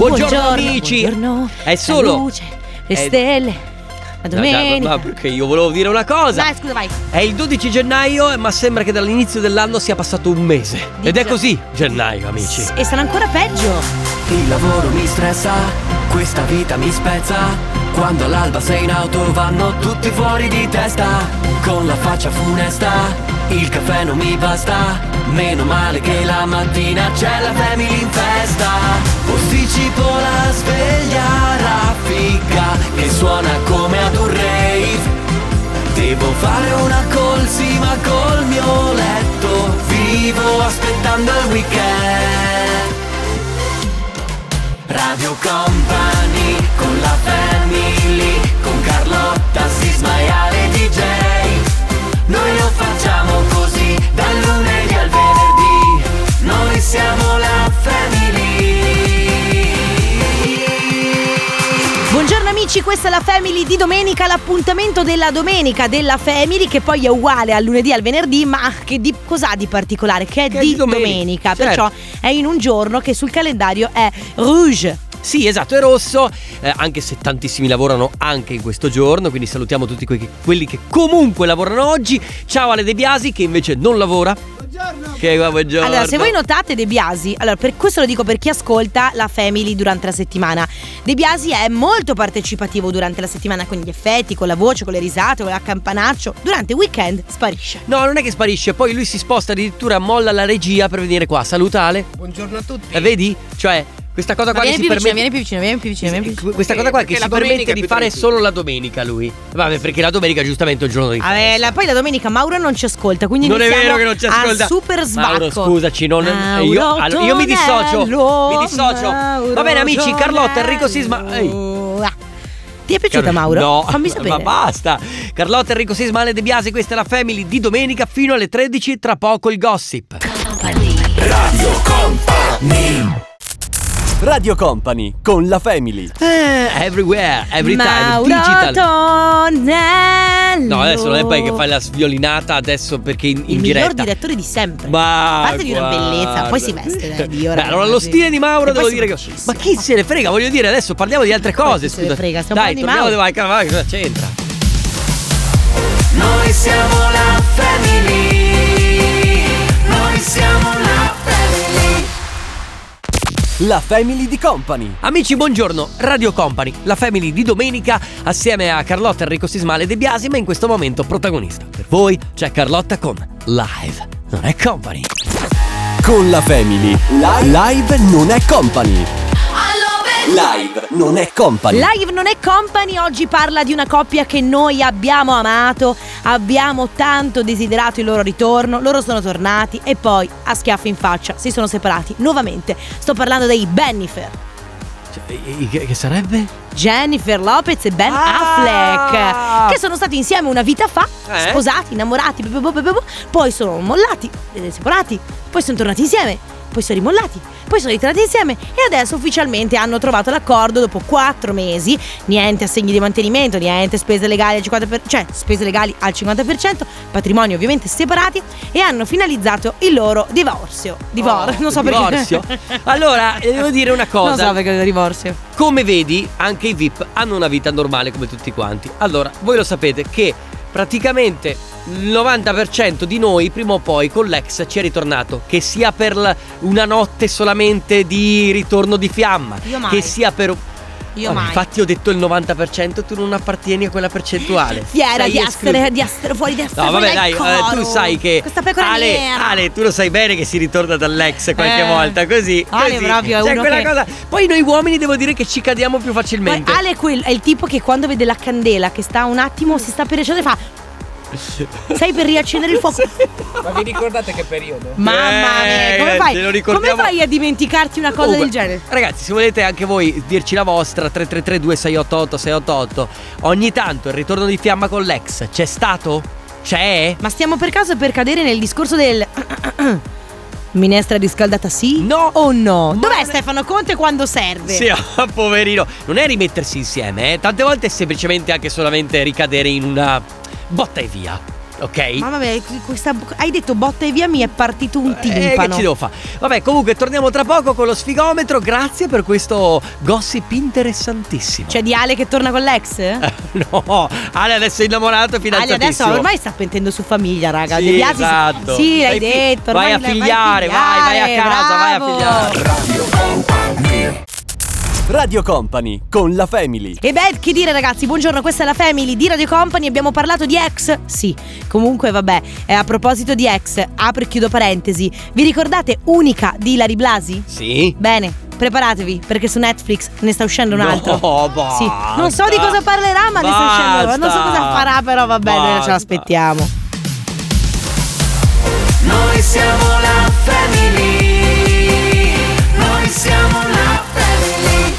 Buongiorno amici. Buongiorno. È solo la luce, le stelle, la domenica. No, perché io volevo dire una cosa. Dai, scusa, vai. È il 12 gennaio, ma sembra che dall'inizio dell'anno sia passato un mese. Ed è così, gennaio, amici. E sarà ancora peggio. Il lavoro mi stressa, questa vita mi spezza. Quando all'alba sei in auto vanno tutti fuori di testa. Con la faccia funesta, il caffè non mi basta. Meno male che la mattina c'è la family in festa. Posticipo la sveglia raffica che suona come ad un rave. Devo fare una colsima col mio letto. Vivo aspettando il weekend. Radio Company con la family, con Carlotta, Sisma e Ale DJ. Noi lo facciamo così, dal lunedì al venerdì. Noi siamo la family. Buongiorno amici, questa è la Family di domenica, l'appuntamento della domenica della Family, che poi è uguale al lunedì e al venerdì, ma che cos'ha di particolare? Che è di domenica, certo. Perciò è in un giorno che sul calendario è rouge. Sì, esatto, è rosso, anche se tantissimi lavorano anche in questo giorno, quindi salutiamo tutti quelli che comunque lavorano oggi. Ciao Ale De Biasi, che invece non lavora. Buongiorno. Allora, se voi notate De Biasi, allora per questo lo dico per chi ascolta la Family durante la settimana. De Biasi è molto partecipativo durante la settimana con gli effetti, con la voce, con le risate, con l'accampanaccio. Durante il weekend sparisce. No, non è che sparisce, poi lui si sposta, addirittura molla la regia per venire qua. Saluta Ale. Buongiorno a tutti. Vedi? Cioè, questa cosa qua che si permette. Vieni più vicino. Questa cosa qua che si permette di fare tranquillo. solo la domenica lui. Vabbè, perché la domenica giustamente è il giorno di festa. Poi la domenica Mauro non ci ascolta, quindi Non è iniziamo vero che non ci ascolta. a super svacco. Mauro, scusaci, io mi dissocio. Mauro, Va bene amici, Carlotta, Enrico Sisma. Ti è piaciuta Mauro? No, Fammi sapere. ma basta. Carlotta, Enrico Sisma, Ale De Biasi, questa è la Family di domenica fino alle 13, tra poco il gossip. Radio Company. Radio Company con la Family. Everywhere, every time, Mauro digital. Tonello. No, adesso non è poi che fai la sviolinata adesso perché in il diretta. miglior direttore di sempre. Ma a parte di una bellezza, poi si veste di ora. Beh, allora lo stile di Mauro E poi devo si dire che. facissimo. Ma chi se ne frega? Voglio dire, adesso parliamo di altre cose. chi se ne Scusa. frega? Stiamo Dai, parlando di torniamo, vai, cosa c'entra? Noi siamo la family. Noi siamo la family. La Family di Company. Amici, buongiorno, Radio Company, la Family di domenica, assieme a Carlotta, Enrico Sisma e De Biasi, ma in questo momento protagonista. Per voi c'è Carlotta con Live, non è Company. Con la Family. Live non è Company. Live non è Company. Live non è Company oggi parla di una coppia che noi abbiamo amato, abbiamo tanto desiderato il loro ritorno, loro sono tornati e poi a schiaffi in faccia si sono separati nuovamente. Sto parlando dei Bennifer. Che sarebbe? Jennifer Lopez e Ben Affleck, che sono stati insieme una vita fa, sposati, innamorati, poi sono mollati, separati, poi sono tornati insieme, poi sono rimollati, poi sono ritornati insieme e adesso ufficialmente hanno trovato l'accordo dopo 4 mesi. Niente assegni di mantenimento, niente spese legali al 50%, cioè spese legali al 50%, patrimoni ovviamente separati, e hanno finalizzato il loro divorzio. Non so divorzio. perché. Allora, devo dire una cosa. Non so perché il divorzio. Come vedi, anche i VIP hanno una vita normale come tutti quanti. Allora, voi lo sapete che praticamente il 90% di noi prima o poi con l'ex ci è ritornato, che sia per una notte solamente di ritorno di fiamma, Io mai. che sia per... Io mai. Infatti ho detto il 90%, tu non appartieni a quella percentuale. Fiera Sei di essere fuori, di essere No, fuori vabbè, dal dai, coro. tu sai che questa pecora nera. Ale, tu lo sai bene che si ritorna dall'ex qualche volta, così. Ale così. proprio è Cioè, uno quella che... cosa. Poi noi uomini devo dire che ci cadiamo più Poi facilmente. Ale è il tipo che quando vede la candela che sta un attimo, si sta per accendere, fa... Sai, per riaccendere il fuoco. Ma vi ricordate che periodo? Mamma mia, come ce lo fai? ricordiamo. Come fai a dimenticarti una cosa del genere? Ragazzi, se volete anche voi dirci la vostra, 333 2688 688. Ogni tanto il ritorno di fiamma con l'ex c'è stato? C'è? Ma stiamo per caso per cadere nel discorso del minestra riscaldata sì? No. O no? Ma Dov'è non è- Stefano Conte quando serve? Sì, poverino. Non è rimettersi insieme, eh. Tante volte è semplicemente anche solamente ricadere in una botta e via. ok? Mamma mia, hai detto botta e via, mi è partito un timpano. Che ci devo fare? Vabbè, comunque torniamo tra poco con lo sfigometro. Grazie per questo gossip interessantissimo. C'è di Ale che torna con l'ex? No, Ale adesso è innamorato e Ale fidanzatissimo. adesso ormai sta pentendo su famiglia, raga. Sì, De Biasi esatto. Sì, l'hai detto. Vai a ormai figliare, vai a casa, vai a figliare. Radio Company con la Family. E beh, che dire ragazzi, buongiorno, questa è la Family di Radio Company. Abbiamo parlato di ex? Sì, comunque vabbè, a proposito di ex, apro e chiudo parentesi. Vi ricordate Unica di Ilary Blasi? Sì. Bene, preparatevi perché su Netflix ne sta uscendo un altro. No, basta. Sì, non so di cosa parlerà, ma ne sta uscendo. Non so cosa farà, però va bene, noi ce l'aspettiamo. Noi siamo la Family. Noi siamo la Family.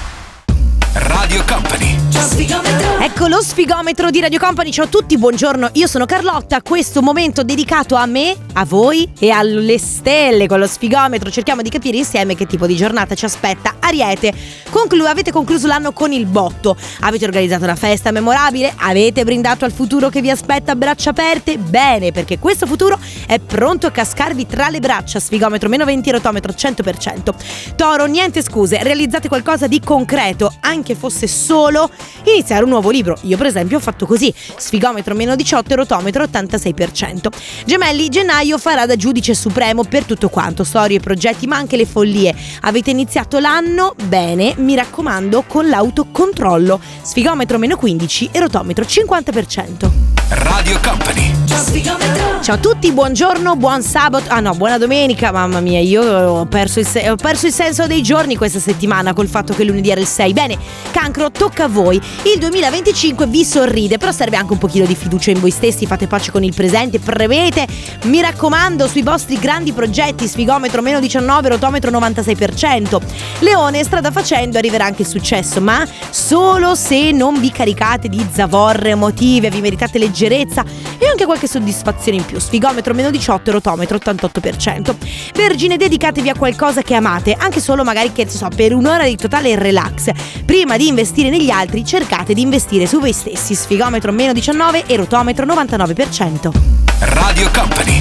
Radio Company. Ecco lo sfigometro di Radio Company. Ciao a tutti, buongiorno, io sono Carlotta. Questo momento dedicato a me, a voi e alle stelle. Con lo sfigometro cerchiamo di capire insieme che tipo di giornata ci aspetta. Ariete, avete concluso l'anno con il botto. Avete organizzato una festa memorabile. Avete brindato al futuro che vi aspetta a braccia aperte. Bene, perché questo futuro è pronto a cascarvi tra le braccia. Sfigometro -20, rotometro 100%. Toro, niente scuse, realizzate qualcosa di concreto, anche fosse solo iniziare un nuovo libro. Io per esempio ho fatto così. Sfigometro -18, rotometro 86%. Gemelli, gennaio farà da giudice supremo per tutto quanto, storie e progetti, ma anche le follie. Avete iniziato l'anno bene, mi raccomando, con l'autocontrollo. Sfigometro -15 e rotometro 50%. Radio Company. Ciao a tutti, buongiorno, buon sabato. Ah no, buona domenica. Mamma mia, io ho perso il senso dei giorni questa settimana col fatto che lunedì era il 6. Bene, Cancro, tocca a voi. Il 2025 vi sorride, però serve anche un pochino di fiducia in voi stessi. Fate pace con il presente, premete, mi raccomando, sui vostri grandi progetti. Sfigometro -19, rotometro 96%. Leone, strada facendo arriverà anche il successo, ma solo se non vi caricate di zavorre emotive. Vi meritate leggerezza e anche qualche soddisfazione in più. Sfigometro -18, rotometro 88%. Vergine, dedicatevi a qualcosa che amate, anche solo magari, che so, per un'ora di totale relax. Prima di investire negli altri, cercate di investire su voi stessi. Sfigometro -19 e rotometro 99%. Radio Company.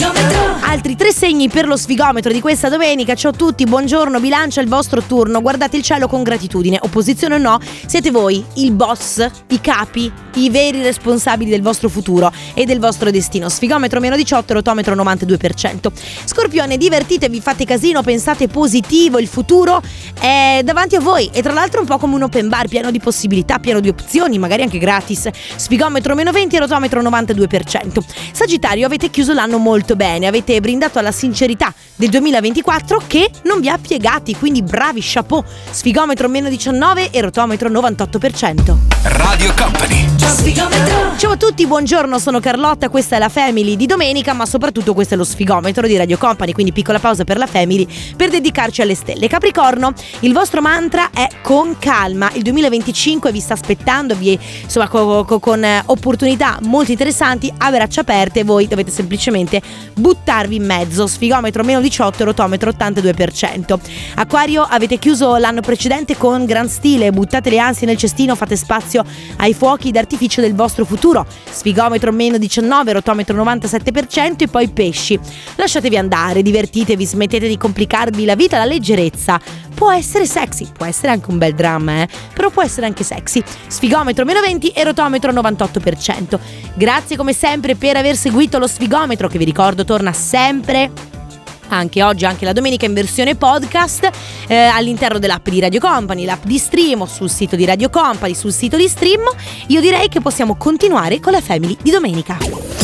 Altri 3 segni per lo sfigometro di questa domenica. Ciao a tutti, buongiorno, bilancia il vostro turno. Guardate il cielo con gratitudine. Opposizione o no, siete voi il boss, i capi, i veri responsabili del vostro futuro e del vostro destino. Sfigometro -18, rotometro 92%. Scorpione, divertitevi, fate casino, pensate positivo, il futuro è davanti a voi e tra l'altro è un po' come un open bar, pieno di possibilità, pieno di opzioni, magari anche gratis. Sfigometro -20, rotometro 92%. Sagittario, avete chiuso l'anno molto bene, avete brindato alla sincerità del 2024 che non vi ha piegati, quindi bravi, chapeau. Sfigometro -19 e rotometro 98%. Radio Company. Ciao a tutti, buongiorno, sono Carlotta, questa è la Family di domenica, ma soprattutto questo è lo sfigometro di Radio Company, quindi piccola pausa per la Family per dedicarci alle stelle. Capricorno, il vostro mantra è con calma, il 2025 vi sta aspettando, insomma con opportunità molto interessanti a braccia aperte. Voi dovete semplicemente buttarvi in mezzo. Sfigometro -18, rotometro 82%. Acquario, avete chiuso l'anno precedente con gran stile, buttate le ansie nel cestino, fate spazio ai fuochi d'artificio del vostro futuro. Sfigometro -19, rotometro 97%. E poi pesci, lasciatevi andare, divertitevi, smettete di complicarvi la vita. La leggerezza può essere sexy, può essere anche un bel dramma, però può essere anche sexy. Sfigometro -20 e rotometro 98%. Grazie come sempre per aver seguito lo sfigometro, che vi ricordo torna sempre, anche oggi, anche la domenica, in versione podcast all'interno dell'app di Radio Company, l'app di Stream, sul sito di Radio Company, sul sito di Stream. Io direi che possiamo continuare con la Family di domenica.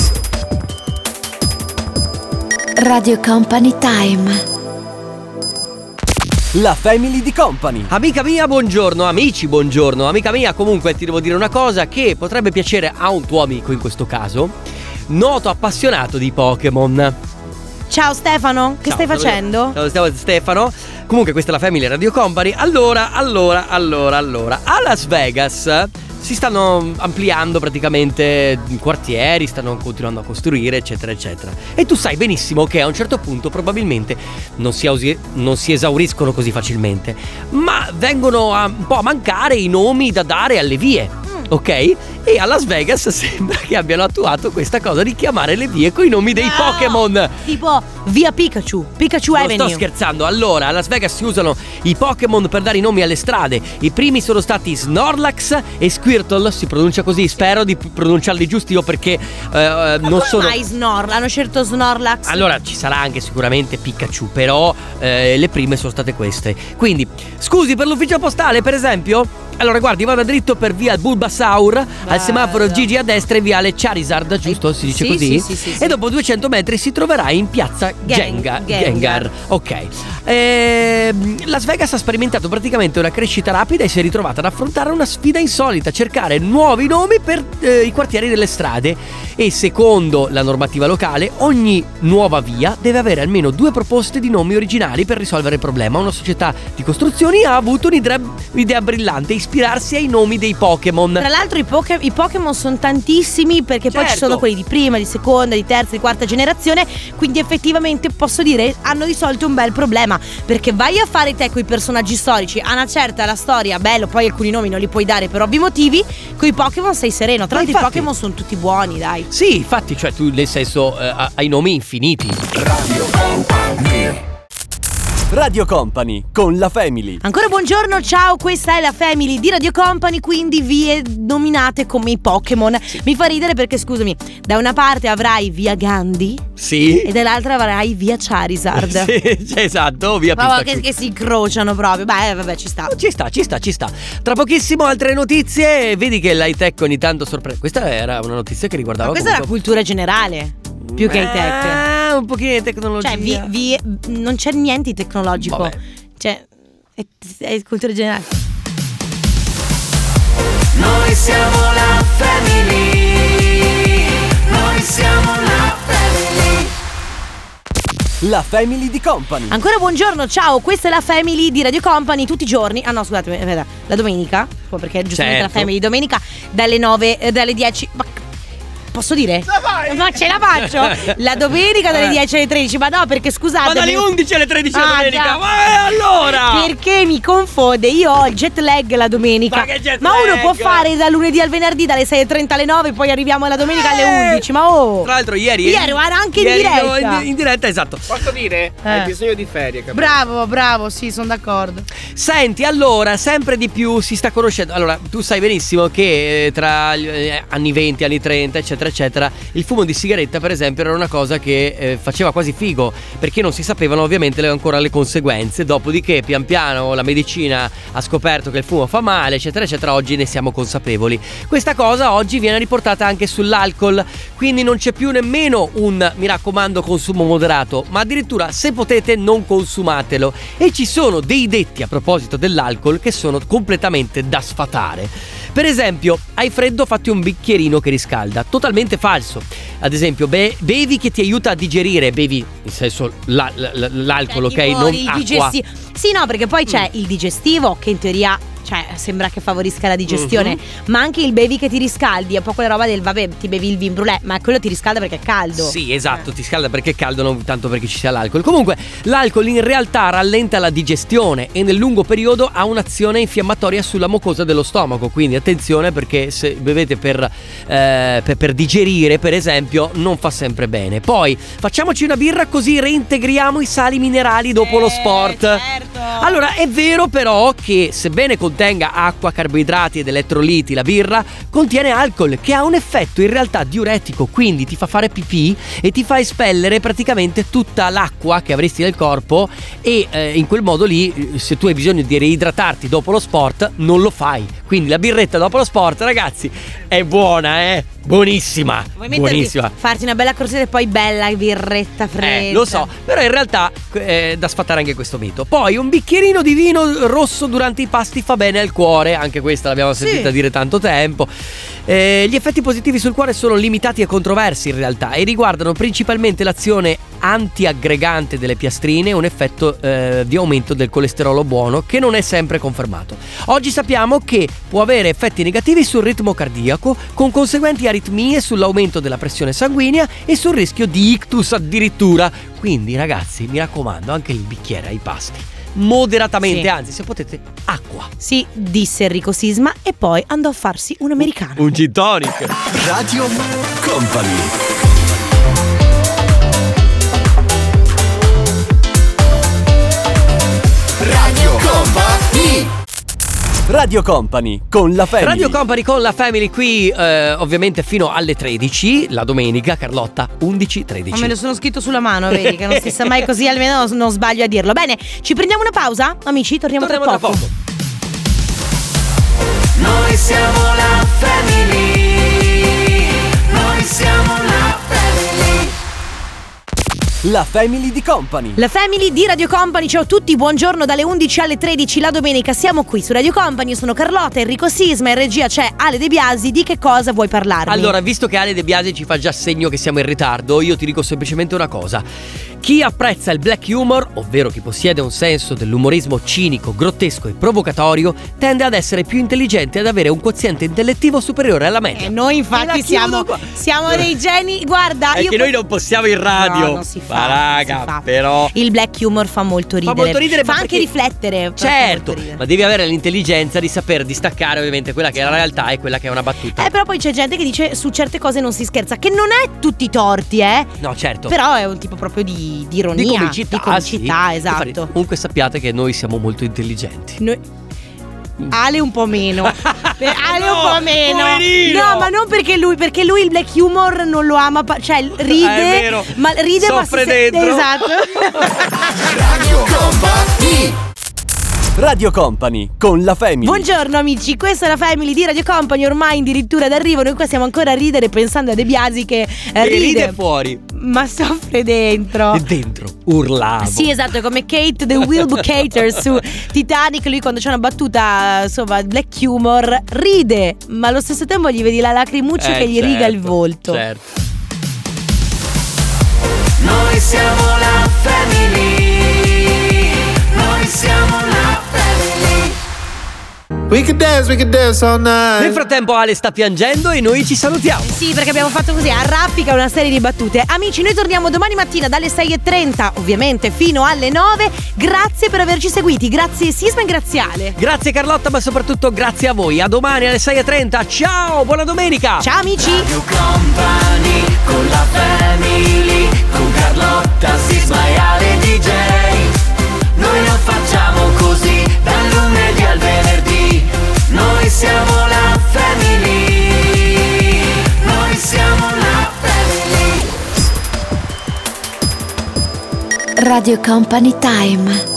Radio Company Time. La Family di Company. Amica mia, buongiorno, amici, buongiorno. Amica mia, comunque ti devo dire una cosa che potrebbe piacere a un tuo amico in questo caso, noto appassionato di Pokémon. Ciao Stefano, che stai facendo? Ciao Stefano. Comunque questa è la Family Radio Company. Allora, a Las Vegas si stanno ampliando praticamente quartieri, stanno continuando a costruire, eccetera eccetera. E tu sai benissimo che a un certo punto probabilmente non si esauriscono così facilmente, ma vengono un po' a mancare i nomi da dare alle vie. Ok? E a Las Vegas sembra che abbiano attuato questa cosa di chiamare le vie coi nomi dei Pokémon. Tipo via Pikachu Non Avenue. sto scherzando. Allora, a Las Vegas si usano i Pokémon per dare i nomi alle strade. I primi sono stati Snorlax e Squirtle. Si pronuncia così, spero di pronunciarli giusti io perché non sono. Mai hanno scelto Snorlax? Allora ci sarà anche sicuramente Pikachu, però le prime sono state queste. Quindi, scusi per l'ufficio postale, per esempio. Allora guardi, vada dritto per via Bulbasaur, al semaforo Gigi a destra e viale Charizard, giusto? Si dice Sì, così? sì. E dopo 200 metri si troverà in piazza Gengar. Ok. Las Vegas ha sperimentato praticamente una crescita rapida e si è ritrovata ad affrontare una sfida insolita, cercare nuovi nomi per i quartieri delle strade. E secondo la normativa locale, ogni nuova via deve avere almeno 2 proposte di nomi originali per risolvere il problema. Una società di costruzioni ha avuto un'idea brillante: ispirarsi ai nomi dei Pokémon. Tra l'altro i Pokémon sono tantissimi, perché poi ci Certo. sono quelli di prima, di seconda, di terza, di quarta generazione. Quindi effettivamente posso dire hanno risolto un bel problema, perché vai a fare te coi personaggi storici a una certa la storia, bello, poi alcuni nomi non li puoi dare per ovvi motivi. Coi Pokémon sei sereno. Tra Ma l'altro i infatti- Pokémon sono tutti buoni, dai. Sì, infatti, cioè tu nel senso hai nomi infiniti. Radio Company con la Family. Ancora buongiorno, ciao, questa è la Family di Radio Company, quindi vie nominate come i Pokémon. Mi fa ridere perché, scusami, da una parte avrai via Gandhi Sì. e dall'altra avrai via Charizard. Sì, esatto, via Proprio Pikachu. che si incrociano proprio. Beh, vabbè, ci sta. Ci sta. Tra pochissimo altre notizie. Vedi che l'high tech ogni tanto sorprende. Questa era una notizia che riguardava Ma questa è la comunque cultura generale, più che i tech. un pochino di tecnologia. Cioè, non c'è niente di tecnologico. Vabbè. Cioè, è cultura generale. Noi siamo la Family. Noi siamo la Family. La Family di Company. Ancora buongiorno, ciao, questa è la Family di Radio Company tutti i giorni. Ah no, scusate, aspetta, la domenica, perché giustamente Certo. la Family domenica dalle 9, dalle 10. Ma posso dire? Ma ce la faccio! La domenica dalle 10 alle 13, ma no, perché scusate. Ma dalle 11 alle 13 la Ah, domenica. già. Ma allora? Perché mi confonde, io ho il jet lag la domenica. Ma che jet Ma uno lag? può fare da lunedì al venerdì dalle 6:30 alle 9, poi arriviamo alla domenica alle 11. Ma Tra l'altro ieri guarda, anche in diretta. in diretta, esatto. Posso dire? Hai bisogno di ferie, capito? Bravo, sì, sono d'accordo. Senti, allora, sempre di più si sta conoscendo. Allora, tu sai benissimo che tra gli anni 20, anni 30, eccetera, eccetera, il fumo di sigaretta, per esempio, era una cosa che faceva quasi figo, perché non si sapevano ovviamente ancora le conseguenze. Dopodiché, pian piano, la medicina ha scoperto che il fumo fa male, eccetera, eccetera. Oggi ne siamo consapevoli. Questa cosa oggi viene riportata anche sull'alcol, quindi non c'è più nemmeno un, mi raccomando, consumo moderato, ma addirittura, se potete, non consumatelo. E ci sono dei detti a proposito dell'alcol che sono completamente da sfatare. Per esempio, hai freddo, fatti un bicchierino che riscalda. Totalmente falso. Ad esempio, bevi che ti aiuta a digerire. Bevi, nel senso, l'alcol, ok? Tipo Non il acqua. digestivo. Sì, no, perché poi c'è il digestivo che in teoria, cioè, sembra che favorisca la digestione, ma anche il bevi che ti riscaldi, è un po' quella roba del vabbè, ti bevi il vin brûlé, ma quello ti riscalda perché è caldo. Sì, esatto, ti scalda perché è caldo, non tanto perché ci sia l'alcol. Comunque, l'alcol in realtà rallenta la digestione e nel lungo periodo ha un'azione infiammatoria sulla mucosa dello stomaco. Quindi attenzione, perché se bevete per digerire, per esempio, non fa sempre bene. Poi facciamoci una birra così reintegriamo i sali minerali dopo lo sport. Certo. Allora, è vero però che sebbene contenga acqua, carboidrati ed elettroliti, la birra contiene alcol che ha un effetto in realtà diuretico, quindi ti fa fare pipì e ti fa espellere praticamente tutta l'acqua che avresti nel corpo e in quel modo lì, se tu hai bisogno di reidratarti dopo lo sport, non lo fai. Quindi la birretta dopo lo sport, ragazzi, è buona, buonissima. Vuoi metterti, Buonissima. farti una bella corsetta e poi bella birretta fredda. Lo so, però in realtà è da sfatare anche questo mito. Poi un bicchierino di vino rosso durante i pasti fa bene al cuore, anche questa l'abbiamo sentita dire tanto tempo. Gli effetti positivi sul cuore sono limitati e controversi in realtà e riguardano principalmente l'azione antiaggregante delle piastrine e un effetto di aumento del colesterolo buono che non è sempre confermato. Oggi sappiamo che può avere effetti negativi sul ritmo cardiaco con conseguenti aritmie, sull'aumento della pressione sanguigna e sul rischio di ictus addirittura. Quindi ragazzi, mi raccomando, anche il bicchiere ai pasti moderatamente, Sì. anzi se potete acqua. Sì, disse Enrico Sisma e poi andò a farsi un americano. Un gin tonic. Radio Company. Radio Company. Radio Company con la Family. Radio Company con la Family qui ovviamente fino alle 13 la domenica. Carlotta 11-13. Ma me lo sono scritto sulla mano, vedi che non si sa mai, così almeno non sbaglio a dirlo. Bene, ci prendiamo una pausa? Amici, torniamo tra poco. Noi siamo la Family. Noi siamo la Family. La Family di Company. La Family di Radio Company, ciao a tutti, buongiorno dalle 11 alle 13 la domenica, siamo qui su Radio Company, io sono Carlotta, Enrico Sisma, in regia c'è Ale De Biasi, di che cosa vuoi parlarmi? Allora, visto che Ale De Biasi ci fa già segno che siamo in ritardo, io ti dico semplicemente una cosa. Chi apprezza il black humor, ovvero chi possiede un senso dell'umorismo cinico, grottesco e provocatorio, tende ad essere più intelligente e ad avere un quoziente intellettivo superiore alla media. Noi E infatti la chiudo qua. siamo dei geni, guarda, È che noi non possiamo in radio. No, non si fa. Ma raga, non si fa. però Il black humor fa molto ridere. molto ridere, fa ma anche perché- riflettere. fa certo, molto ridere. ma devi avere l'intelligenza di saper distaccare ovviamente quella che è la realtà e quella che è una battuta. Però poi c'è gente che dice su certe cose non si scherza, che non è tutti torti, No, certo. però è un tipo proprio di ironia, Di comicità, sì. esatto. Infatti, comunque sappiate che noi siamo molto intelligenti. Ale un po' meno. Ale No, un po' meno. poverino. No, ma non perché lui il black humor non lo ama, cioè ride, È vero. ma ride Soffre ma si dentro. Esatto. Radio Company. Radio Company con la Family. Buongiorno amici, questa è la Family di Radio Company, ormai addirittura d'arrivo. Noi qua siamo ancora a ridere pensando a De Biasi che E ride ride, fuori. ma soffre dentro. E dentro urlavo. Sì, esatto, è come Kate The Will Bucater su Titanic. Lui quando c'è una battuta, insomma, black humor, ride, ma allo stesso tempo gli vedi la lacrimuccia che gli riga il volto. Certo. Noi siamo la Family. Noi siamo la Family. We could dance all night. Nel frattempo Ale sta piangendo e noi ci salutiamo. Sì, perché abbiamo fatto così, a raffica una serie di battute. Amici, noi torniamo domani mattina dalle 6:30, ovviamente fino alle 9. Grazie per averci seguiti, grazie Sisma e grazie Ale. Grazie Carlotta, ma soprattutto grazie a voi. A domani alle 6:30. Ciao, buona domenica. Ciao amici. Radio Company con la Family. Con Carlotta, Sisma e Ale DJ. Noi lo facciamo così dal lunedì al venerdì. Noi siamo la Family. Noi siamo la Family. Radio Company Time.